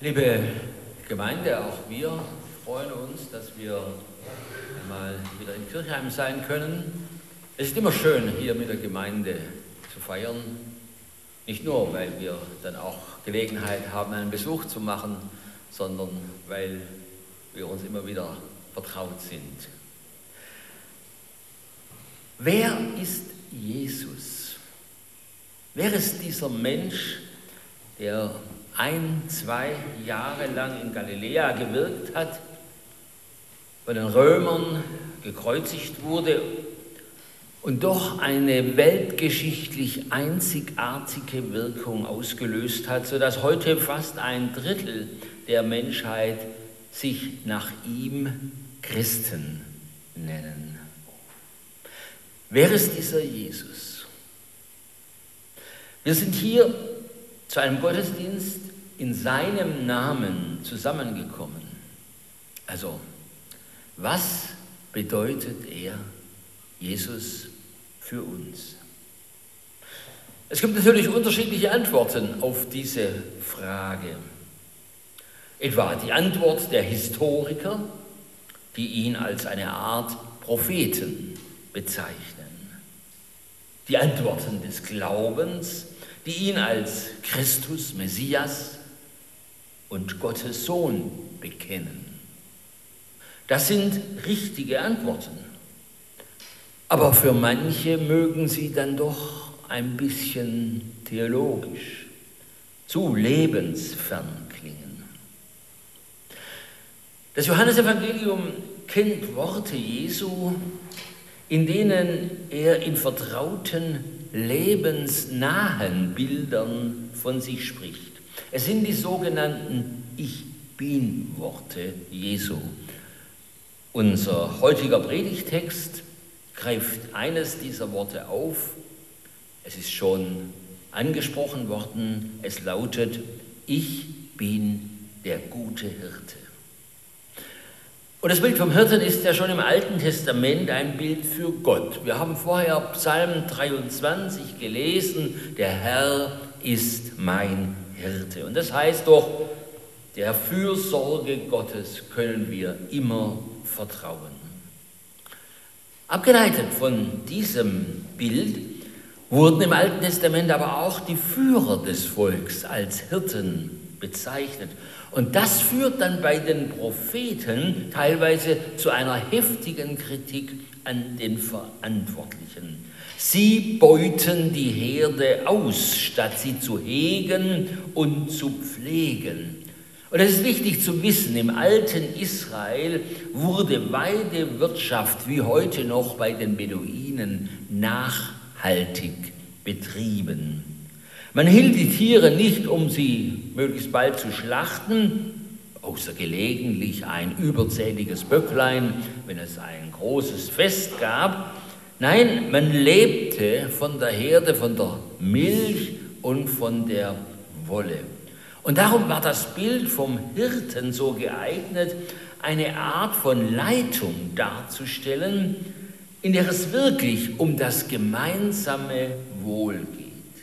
Liebe Gemeinde, auch wir freuen uns, dass wir einmal wieder in Kirchheim sein können. Es ist immer schön, hier mit der Gemeinde zu feiern. Nicht nur, weil wir dann auch Gelegenheit haben, einen Besuch zu machen, sondern weil wir uns immer wieder vertraut sind. Wer ist Jesus? Wer ist dieser Mensch, der 1-2 Jahre lang in Galiläa gewirkt hat, von den Römern gekreuzigt wurde und doch eine weltgeschichtlich einzigartige Wirkung ausgelöst hat, sodass heute fast 1/3 der Menschheit sich nach ihm Christen nennen. Wer ist dieser Jesus? Wir sind hier zu einem Gottesdienst in seinem Namen zusammengekommen. Also, was bedeutet er, Jesus, für uns? Es gibt natürlich unterschiedliche Antworten auf diese Frage. Etwa die Antwort der Historiker, die ihn als eine Art Propheten bezeichnen. Die Antworten des Glaubens, die ihn als Christus, Messias und Gottes Sohn bekennen. Das sind richtige Antworten. Aber für manche mögen sie dann doch ein bisschen theologisch, zu lebensfern klingen. Das Johannesevangelium kennt Worte Jesu, in denen er in vertrauten, lebensnahen Bildern von sich spricht. Es sind die sogenannten Ich-Bin-Worte Jesu. Unser heutiger Predigtext greift eines dieser Worte auf. Es ist schon angesprochen worden. Es lautet: Ich bin der gute Hirte. Und das Bild vom Hirten ist ja schon im Alten Testament ein Bild für Gott. Wir haben vorher Psalm 23 gelesen: Der Herr ist mein Hirte. Und das heißt doch, der Fürsorge Gottes können wir immer vertrauen. Abgeleitet von diesem Bild wurden im Alten Testament aber auch die Führer des Volks als Hirten bezeichnet. Und das führt dann bei den Propheten teilweise zu einer heftigen Kritik an den Verantwortlichen. Sie beuten die Herde aus, statt sie zu hegen und zu pflegen. Und es ist wichtig zu wissen, im alten Israel wurde Weidewirtschaft wie heute noch bei den Beduinen nachhaltig betrieben. Man hielt die Tiere nicht, um sie möglichst bald zu schlachten, außer gelegentlich ein überzähliges Böcklein, wenn es ein großes Fest gab. Nein, man lebte von der Herde, von der Milch und von der Wolle. Und darum war das Bild vom Hirten so geeignet, eine Art von Leitung darzustellen, in der es wirklich um das gemeinsame Wohl geht.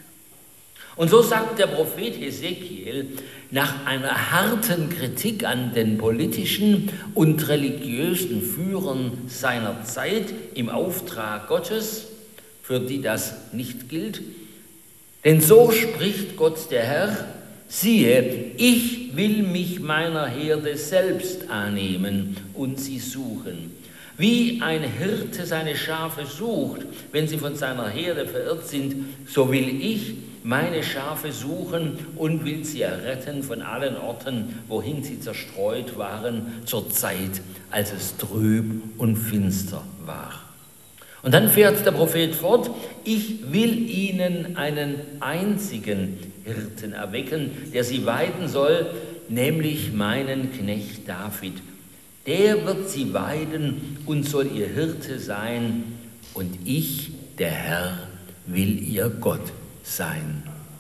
Und so sagt der Prophet Hesekiel nach einer harten Kritik an den politischen und religiösen Führern seiner Zeit im Auftrag Gottes, für die das nicht gilt: Denn so spricht Gott der Herr: Siehe, ich will mich meiner Herde selbst annehmen und sie suchen. Wie ein Hirte seine Schafe sucht, wenn sie von seiner Herde verirrt sind, so will ich meine Schafe suchen und will sie erretten von allen Orten, wohin sie zerstreut waren, zur Zeit, als es trüb und finster war. Und dann fährt der Prophet fort: Ich will ihnen einen einzigen Hirten erwecken, der sie weiden soll, nämlich meinen Knecht David. Der wird sie weiden und soll ihr Hirte sein, und ich, der Herr, will ihr Gott sein.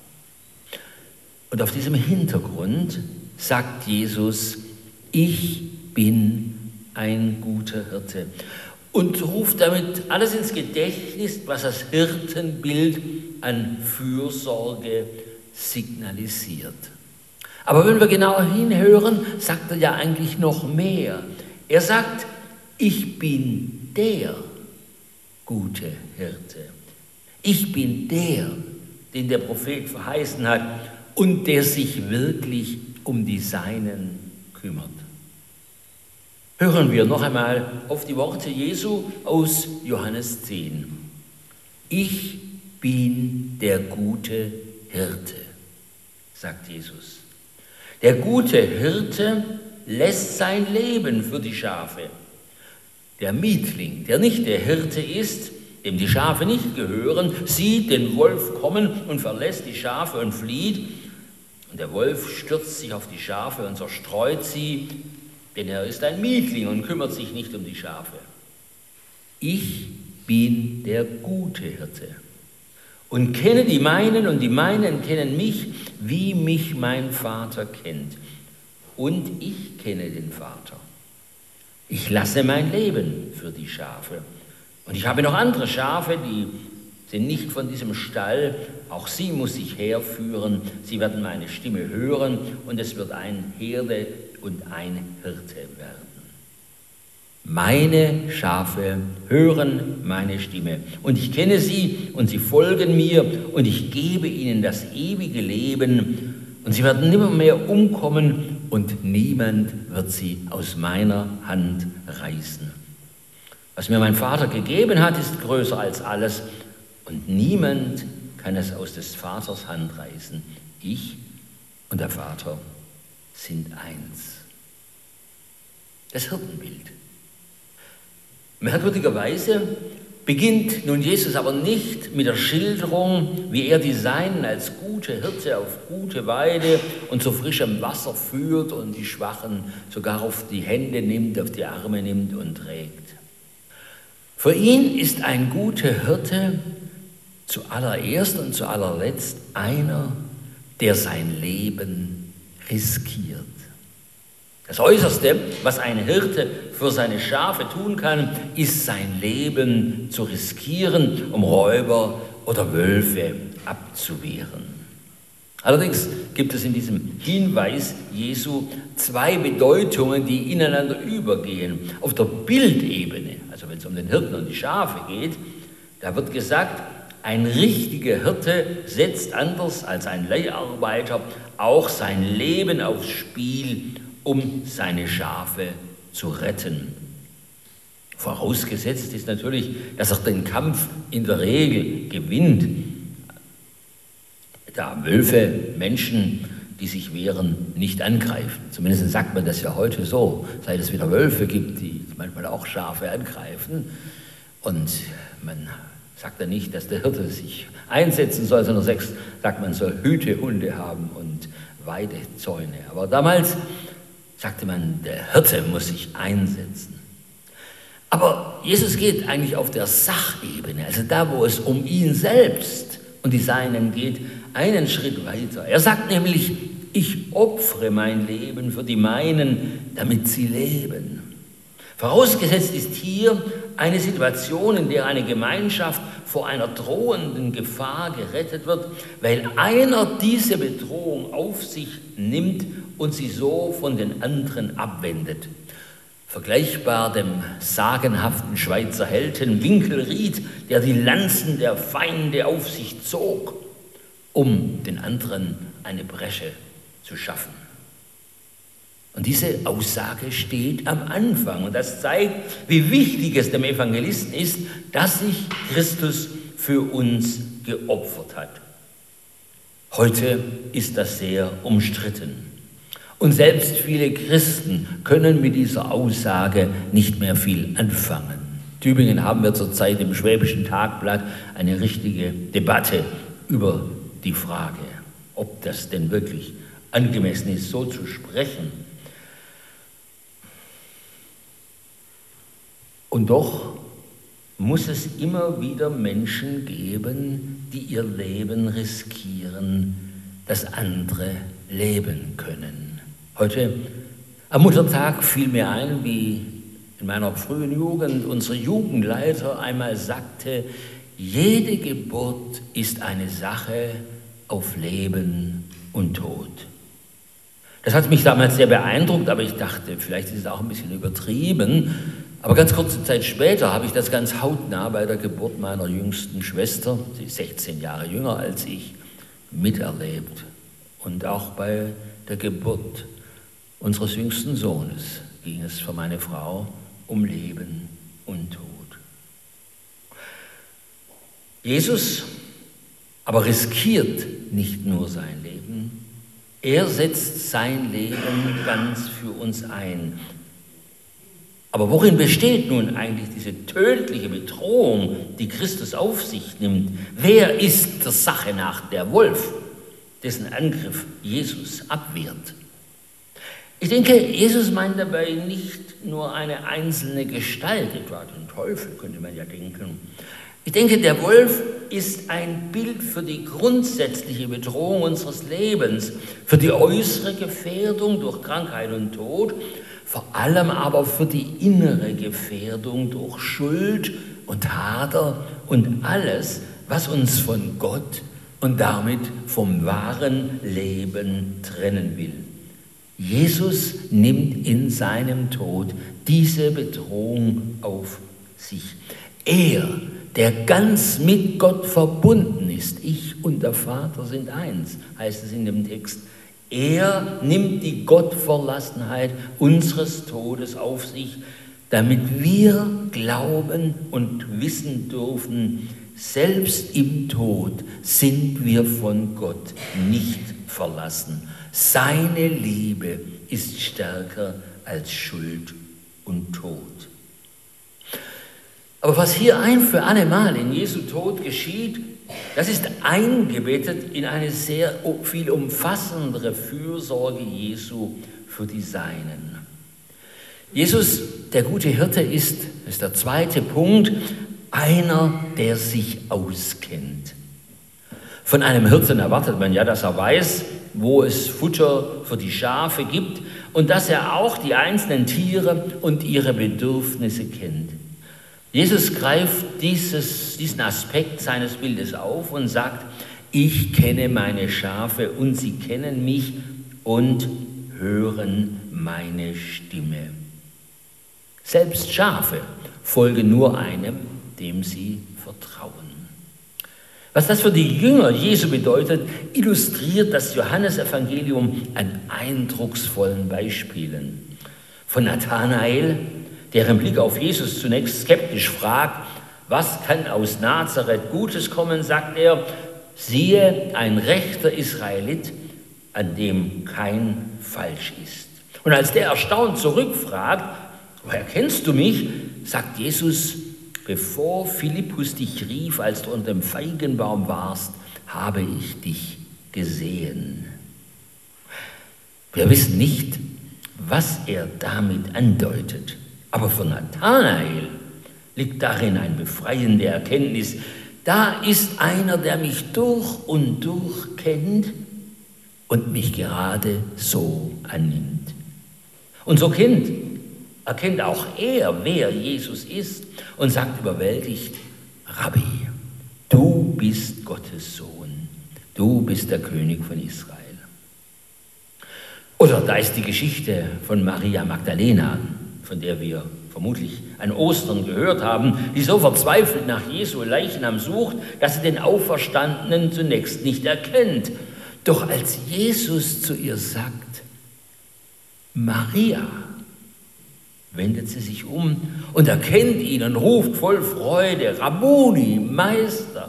Und auf diesem Hintergrund sagt Jesus: Ich bin ein guter Hirte. Und ruft damit alles ins Gedächtnis, was das Hirtenbild an Fürsorge signalisiert. Aber wenn wir genauer hinhören, sagt er ja eigentlich noch mehr. Er sagt, ich bin der gute Hirte. Ich bin der, den der Prophet verheißen hat und der sich wirklich um die Seinen kümmert. Hören wir noch einmal auf die Worte Jesu aus Johannes 10. Ich bin der gute Hirte, sagt Jesus. Der gute Hirte lässt sein Leben für die Schafe. Der Mietling, der nicht der Hirte ist, dem die Schafe nicht gehören, sieht den Wolf kommen und verlässt die Schafe und flieht. Und der Wolf stürzt sich auf die Schafe und zerstreut sie, denn er ist ein Mietling und kümmert sich nicht um die Schafe. Ich bin der gute Hirte und kenne die meinen und die meinen kennen mich, wie mich mein Vater kennt. Und ich kenne den Vater. Ich lasse mein Leben für die Schafe. Und ich habe noch andere Schafe, die sind nicht von diesem Stall. Auch sie muss ich herführen. Sie werden meine Stimme hören und es wird ein Herde und ein Hirte werden. Meine Schafe hören meine Stimme und ich kenne sie und sie folgen mir und ich gebe ihnen das ewige Leben und sie werden nimmer mehr umkommen und niemand wird sie aus meiner Hand reißen. Was mir mein Vater gegeben hat, ist größer als alles und niemand kann es aus des Vaters Hand reißen. Ich und der Vater sind eins. Das Hirtenbild. Merkwürdigerweise beginnt nun Jesus aber nicht mit der Schilderung, wie er die Seinen als gute Hirte auf gute Weide und zu frischem Wasser führt und die Schwachen sogar auf die Hände nimmt, auf die Arme nimmt und trägt. Für ihn ist ein guter Hirte zuallererst und zu allerletzt einer, der sein Leben riskiert. Das Äußerste, was ein Hirte für seine Schafe tun kann, ist sein Leben zu riskieren, um Räuber oder Wölfe abzuwehren. Allerdings gibt es in diesem Hinweis Jesu zwei Bedeutungen, die ineinander übergehen. Auf der Bildebene, also wenn es um den Hirten und die Schafe geht, da wird gesagt, ein richtiger Hirte setzt anders als ein Leiharbeiter auch sein Leben aufs Spiel, um seine Schafe zu retten. Vorausgesetzt ist natürlich, dass er den Kampf in der Regel gewinnt. Da Wölfe Menschen, die sich wehren, nicht angreifen. Zumindest sagt man das ja heute so, seit es wieder Wölfe gibt, die manchmal auch Schafe angreifen. Und man sagt ja nicht, dass der Hirte sich einsetzen soll, sondern sagt, man soll Hütehunde haben und Weidezäune. Aber damals sagte man, der Hirte muss sich einsetzen. Aber Jesus geht eigentlich auf der Sachebene, also da, wo es um ihn selbst und die Seinen geht, einen Schritt weiter. Er sagt nämlich, ich opfere mein Leben für die meinen, damit sie leben. Vorausgesetzt ist hier eine Situation, in der eine Gemeinschaft vor einer drohenden Gefahr gerettet wird, weil einer diese Bedrohung auf sich nimmt und sie so von den anderen abwendet. Vergleichbar dem sagenhaften Schweizer Helden Winkelried, der die Lanzen der Feinde auf sich zog, um den anderen eine Bresche zu schaffen. Und diese Aussage steht am Anfang und das zeigt, wie wichtig es dem Evangelisten ist, dass sich Christus für uns geopfert hat. Heute ist das sehr umstritten. Und selbst viele Christen können mit dieser Aussage nicht mehr viel anfangen. In Tübingen haben wir zurzeit im Schwäbischen Tagblatt eine richtige Debatte über die Frage, ob das denn wirklich angemessen ist, so zu sprechen. Und doch muss es immer wieder Menschen geben, die ihr Leben riskieren, dass andere leben können. Heute am Muttertag fiel mir ein, wie in meiner frühen Jugend unser Jugendleiter einmal sagte, jede Geburt ist eine Sache auf Leben und Tod. Das hat mich damals sehr beeindruckt, aber ich dachte, vielleicht ist es auch ein bisschen übertrieben. Aber ganz kurze Zeit später habe ich das ganz hautnah bei der Geburt meiner jüngsten Schwester, sie ist 16 Jahre jünger als ich, miterlebt. Und auch bei der Geburt unseres jüngsten Sohnes ging es für meine Frau um Leben und Tod. Jesus aber riskiert nicht nur sein Leben, er setzt sein Leben ganz für uns ein. Aber worin besteht nun eigentlich diese tödliche Bedrohung, die Christus auf sich nimmt? Wer ist der Sache nach der Wolf, dessen Angriff Jesus abwehrt? Ich denke, Jesus meint dabei nicht nur eine einzelne Gestalt, etwa den Teufel, könnte man ja denken. Ich denke, der Wolf ist ein Bild für die grundsätzliche Bedrohung unseres Lebens, für die äußere Gefährdung durch Krankheit und Tod, vor allem aber für die innere Gefährdung durch Schuld und Hader und alles, was uns von Gott und damit vom wahren Leben trennen will. Jesus nimmt in seinem Tod diese Bedrohung auf sich. Er, der ganz mit Gott verbunden ist, ich und der Vater sind eins, heißt es in dem Text. Er nimmt die Gottverlassenheit unseres Todes auf sich, damit wir glauben und wissen dürfen, selbst im Tod sind wir von Gott nicht verlassen. Seine Liebe ist stärker als Schuld und Tod. Aber was hier ein für alle Mal in Jesu Tod geschieht, das ist eingebettet in eine sehr viel umfassendere Fürsorge Jesu für die Seinen. Jesus, der gute Hirte, ist der zweite Punkt, einer, der sich auskennt. Von einem Hirten erwartet man ja, dass er weiß, wo es Futter für die Schafe gibt und dass er auch die einzelnen Tiere und ihre Bedürfnisse kennt. Jesus greift diesen Aspekt seines Bildes auf und sagt, ich kenne meine Schafe und sie kennen mich und hören meine Stimme. Selbst Schafe folgen nur einem, dem sie vertrauen. Was das für die Jünger Jesu bedeutet, illustriert das Johannesevangelium an eindrucksvollen Beispielen. Von Nathanael, deren Blick auf Jesus zunächst skeptisch fragt, was kann aus Nazareth Gutes kommen, sagt er, siehe, ein rechter Israelit, an dem kein Falsch ist. Und als der erstaunt zurückfragt, woher kennst du mich, sagt Jesus, bevor Philippus dich rief, als du unter dem Feigenbaum warst, habe ich dich gesehen. Wir wissen nicht, was er damit andeutet. Aber für Nathanael liegt darin eine befreiende Erkenntnis. Da ist einer, der mich durch und durch kennt und mich gerade so annimmt. Und so erkennt auch er, wer Jesus ist und sagt überwältigt, Rabbi, du bist Gottes Sohn, du bist der König von Israel. Oder da ist die Geschichte von Maria Magdalena, von der wir vermutlich an Ostern gehört haben, die so verzweifelt nach Jesu Leichnam sucht, dass sie den Auferstandenen zunächst nicht erkennt. Doch als Jesus zu ihr sagt, Maria, wendet sie sich um und erkennt ihn und ruft voll Freude, Rabbuni, Meister.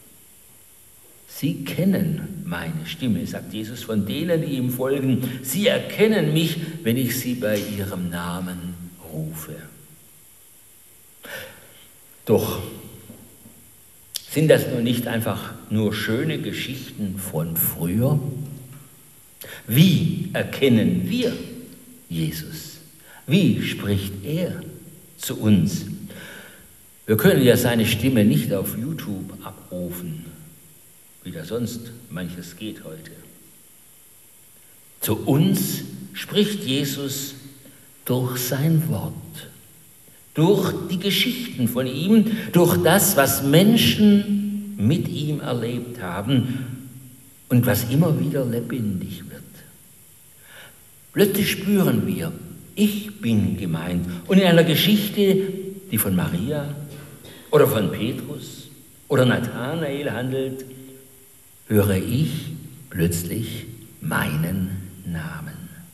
Sie kennen meine Stimme, sagt Jesus von denen, die ihm folgen. Sie erkennen mich, wenn ich sie bei ihrem Namen rufe. Doch sind das nun nicht einfach nur schöne Geschichten von früher? Wie erkennen wir Jesus? Wie spricht er zu uns? Wir können ja seine Stimme nicht auf YouTube abrufen, wie da sonst manches geht heute. Zu uns spricht Jesus durch sein Wort, durch die Geschichten von ihm, durch das, was Menschen mit ihm erlebt haben und was immer wieder lebendig wird. Plötzlich spüren wir, ich bin gemeint. Und in einer Geschichte, die von Maria oder von Petrus oder Nathanael handelt, höre ich plötzlich meinen Namen.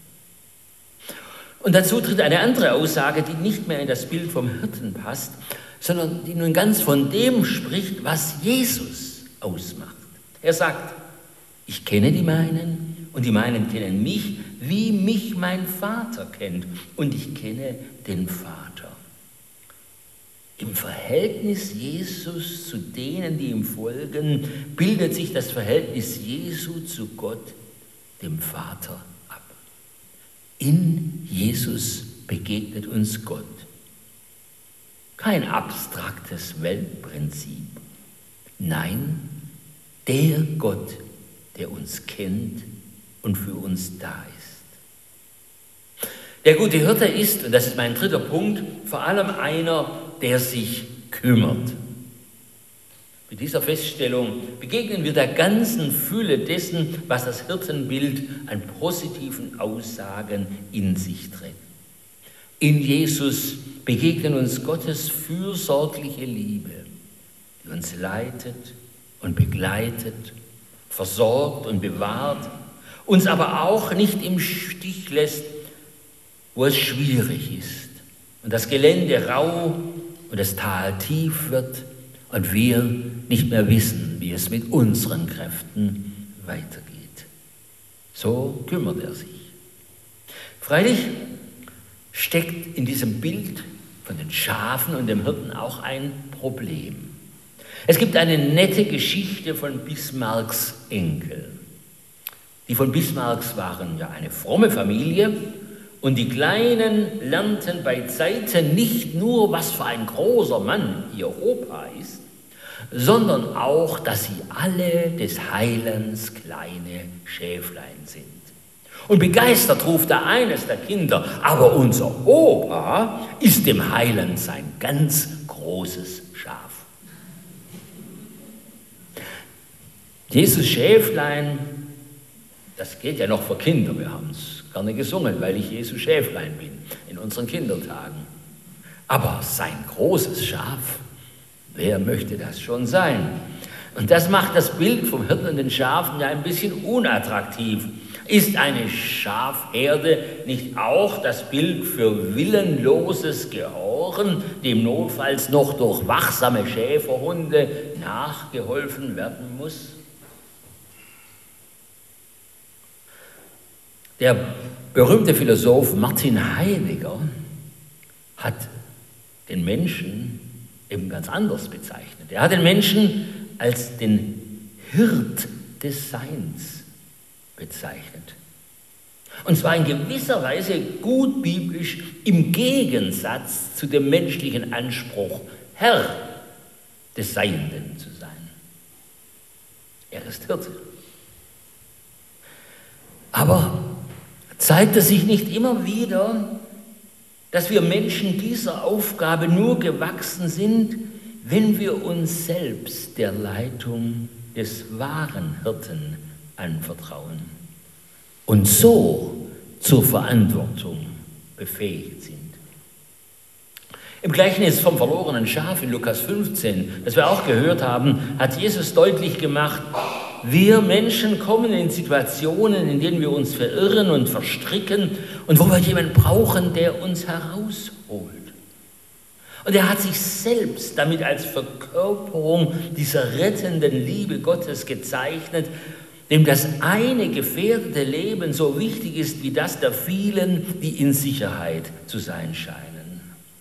Und dazu tritt eine andere Aussage, die nicht mehr in das Bild vom Hirten passt, sondern die nun ganz von dem spricht, was Jesus ausmacht. Er sagt, ich kenne die meinen und die meinen kennen mich, wie mich mein Vater kennt und ich kenne den Vater. Im Verhältnis Jesus zu denen, die ihm folgen, bildet sich das Verhältnis Jesu zu Gott, dem Vater, ab. In Jesus begegnet uns Gott. Kein abstraktes Weltprinzip. Nein, der Gott, der uns kennt und für uns da ist. Der gute Hirte ist, und das ist mein dritter Punkt, vor allem einer, der sich kümmert. Mit dieser Feststellung begegnen wir der ganzen Fülle dessen, was das Hirtenbild an positiven Aussagen in sich trägt. In Jesus begegnen uns Gottes fürsorgliche Liebe, die uns leitet und begleitet, versorgt und bewahrt, uns aber auch nicht im Stich lässt, wo es schwierig ist und das Gelände rau und das Tal tief wird und wir nicht mehr wissen, wie es mit unseren Kräften weitergeht. So kümmert er sich. Freilich steckt in diesem Bild von den Schafen und dem Hirten auch ein Problem. Es gibt eine nette Geschichte von Bismarcks Enkel. Die von Bismarcks waren ja eine fromme Familie und die Kleinen lernten bei Zeiten nicht nur, was für ein großer Mann ihr Opa ist, sondern auch, dass sie alle des Heilands kleine Schäflein sind. Und begeistert ruft da eines der Kinder, aber unser Opa ist dem Heiland sein ganz großes Schaf. Jesus Schäflein, das geht ja noch für Kinder, wir haben es gerne gesungen, weil ich Jesus Schäflein bin in unseren Kindertagen. Aber sein großes Schaf, wer möchte das schon sein? Und das macht das Bild vom Hirten und den Schafen ja ein bisschen unattraktiv. Ist eine Schafherde nicht auch das Bild für willenloses Gehorchen, dem notfalls noch durch wachsame Schäferhunde nachgeholfen werden muss? Der berühmte Philosoph Martin Heidegger hat den Menschen eben ganz anders bezeichnet. Er hat den Menschen als den Hirt des Seins bezeichnet. Und zwar in gewisser Weise gut biblisch im Gegensatz zu dem menschlichen Anspruch, Herr des Seienden zu sein. Er ist Hirte. Aber zeigt es sich nicht immer wieder, dass wir Menschen dieser Aufgabe nur gewachsen sind, wenn wir uns selbst der Leitung des wahren Hirten anvertrauen und so zur Verantwortung befähigt sind. Im Gleichnis vom verlorenen Schaf in Lukas 15, das wir auch gehört haben, hat Jesus deutlich gemacht, wir Menschen kommen in Situationen, in denen wir uns verirren und verstricken und wo wir jemanden brauchen, der uns herausholt. Und er hat sich selbst damit als Verkörperung dieser rettenden Liebe Gottes gezeichnet, dem das eine gefährdete Leben so wichtig ist wie das der vielen, die in Sicherheit zu sein scheinen.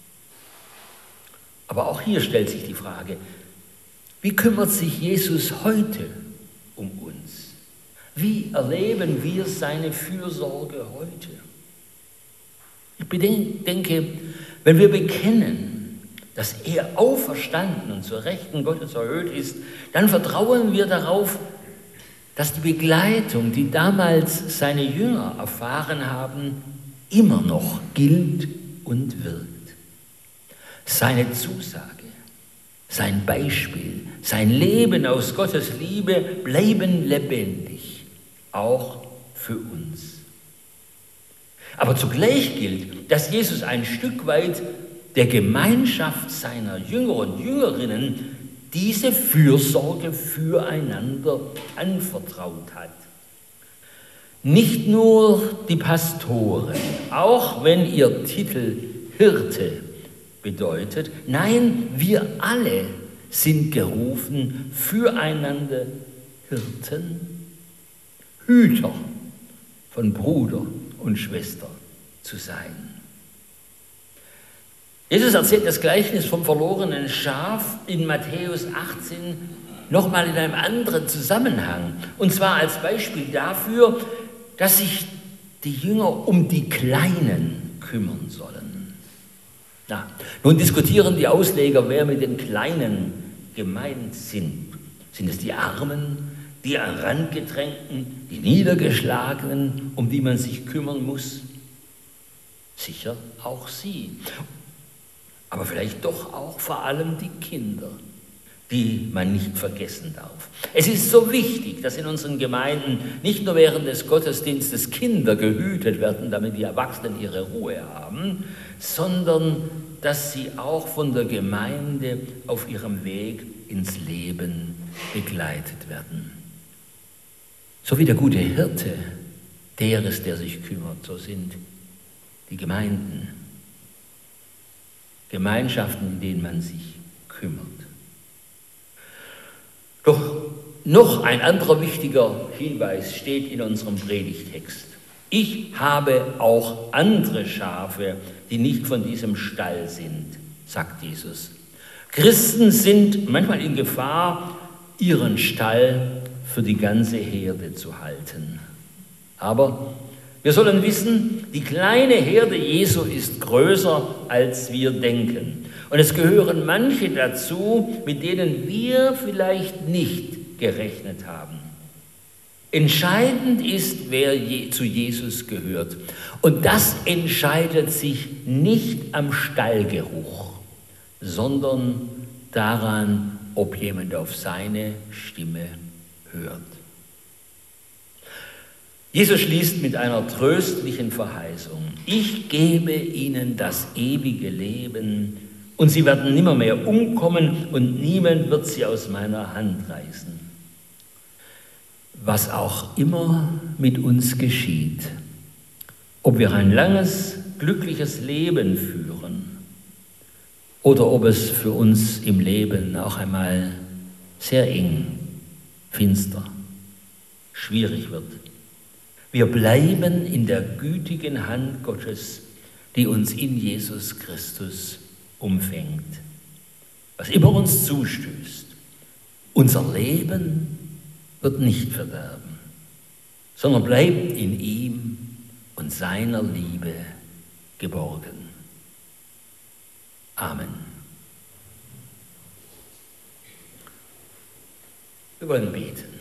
Aber auch hier stellt sich die Frage, wie kümmert sich Jesus heute um uns? Wie erleben wir seine Fürsorge heute? Ich denke, wenn wir bekennen, dass er auferstanden und zur Rechten Gottes erhöht ist, dann vertrauen wir darauf, dass die Begleitung, die damals seine Jünger erfahren haben, immer noch gilt und wirkt. Seine Zusage, sein Beispiel, sein Leben aus Gottes Liebe bleiben lebendig, auch für uns. Aber zugleich gilt, dass Jesus ein Stück weit der Gemeinschaft seiner Jünger und Jüngerinnen diese Fürsorge füreinander anvertraut hat. Nicht nur die Pastoren, auch wenn ihr Titel Hirte bedeutet, nein, wir alle sind gerufen, füreinander Hirten, Hüter von Bruder und Schwester zu sein. Jesus erzählt das Gleichnis vom verlorenen Schaf in Matthäus 18 nochmal in einem anderen Zusammenhang. Und zwar als Beispiel dafür, dass sich die Jünger um die Kleinen kümmern sollen. Na, nun diskutieren die Ausleger, wer mit den Kleinen gemeint sind. Sind es die Armen, die Herangedrängten, die Niedergeschlagenen, um die man sich kümmern muss? Sicher auch sie. Aber vielleicht doch auch vor allem die Kinder, die man nicht vergessen darf. Es ist so wichtig, dass in unseren Gemeinden nicht nur während des Gottesdienstes Kinder gehütet werden, damit die Erwachsenen ihre Ruhe haben, sondern dass sie auch von der Gemeinde auf ihrem Weg ins Leben begleitet werden. So wie der gute Hirte der ist, der sich kümmert, so sind die Gemeinden, Gemeinschaften, in denen man sich kümmert. Doch noch ein anderer wichtiger Hinweis steht in unserem Predigtext. Ich habe auch andere Schafe, die nicht von diesem Stall sind, sagt Jesus. Christen sind manchmal in Gefahr, ihren Stall für die ganze Herde zu halten. Aber wir sollen wissen, die kleine Herde Jesu ist größer, als wir denken. Und es gehören manche dazu, mit denen wir vielleicht nicht gerechnet haben. Entscheidend ist, wer zu Jesus gehört. Und das entscheidet sich nicht am Stallgeruch, sondern daran, ob jemand auf seine Stimme hört. Jesus schließt mit einer tröstlichen Verheißung. Ich gebe ihnen das ewige Leben und sie werden nimmermehr umkommen und niemand wird sie aus meiner Hand reißen. Was auch immer mit uns geschieht, ob wir ein langes, glückliches Leben führen oder ob es für uns im Leben auch einmal sehr eng, finster, schwierig wird. Wir bleiben in der gütigen Hand Gottes, die uns in Jesus Christus umfängt. Was immer uns zustößt, unser Leben wird nicht verderben, sondern bleibt in ihm und seiner Liebe geborgen. Amen. Wir wollen beten.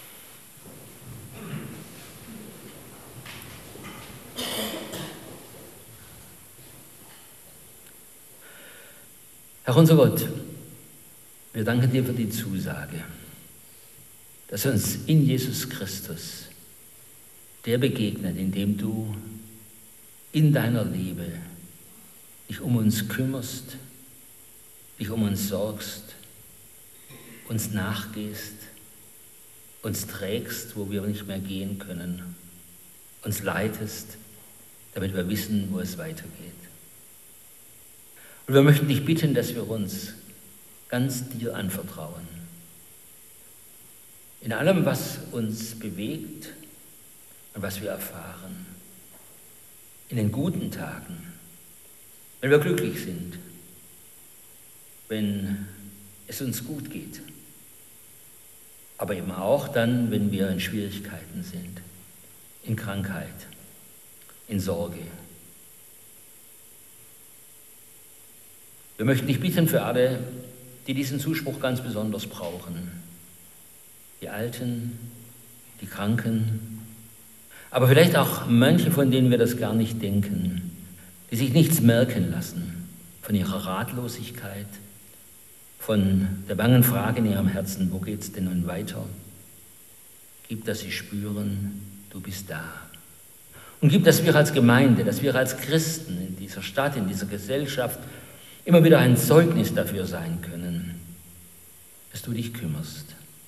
Herr unser Gott, wir danken dir für die Zusage, dass uns in Jesus Christus der begegnet, in dem du in deiner Liebe dich um uns kümmerst, dich um uns sorgst, uns nachgehst, uns trägst, wo wir nicht mehr gehen können, uns leitest, damit wir wissen, wo es weitergeht. Und wir möchten dich bitten, dass wir uns ganz dir anvertrauen. In allem, was uns bewegt und was wir erfahren. In den guten Tagen, wenn wir glücklich sind, wenn es uns gut geht. Aber eben auch dann, wenn wir in Schwierigkeiten sind, in Krankheit, in Sorge. Wir möchten dich bitten für alle, die diesen Zuspruch ganz besonders brauchen. Die Alten, die Kranken, aber vielleicht auch manche, von denen wir das gar nicht denken, die sich nichts merken lassen von ihrer Ratlosigkeit, von der bangen Frage in ihrem Herzen, wo geht's denn nun weiter? Gib, dass sie spüren, du bist da. Und gib, dass wir als Gemeinde, dass wir als Christen in dieser Stadt, in dieser Gesellschaft immer wieder ein Zeugnis dafür sein können, dass du dich kümmerst.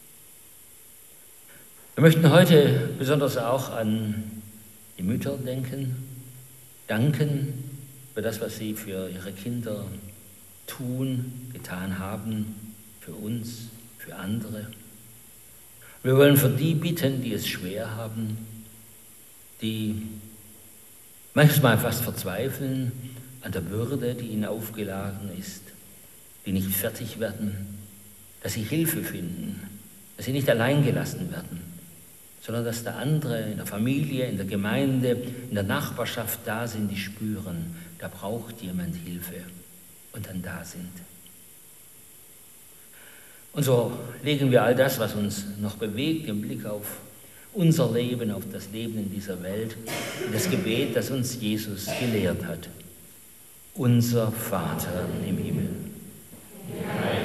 Wir möchten heute besonders auch an die Mütter denken, danken für das, was sie für ihre Kinder tun, getan haben, für uns, für andere. Wir wollen für die bitten, die es schwer haben, die manchmal fast verzweifeln an der Bürde, die ihnen aufgeladen ist, die nicht fertig werden, dass sie Hilfe finden, dass sie nicht allein gelassen werden, sondern dass da andere in der Familie, in der Gemeinde, in der Nachbarschaft da sind, die spüren, da braucht jemand Hilfe und dann da sind. Und so legen wir all das, was uns noch bewegt, im Blick auf unser Leben, auf das Leben in dieser Welt, in das Gebet, das uns Jesus gelehrt hat. Unser Vater im Himmel. Ja.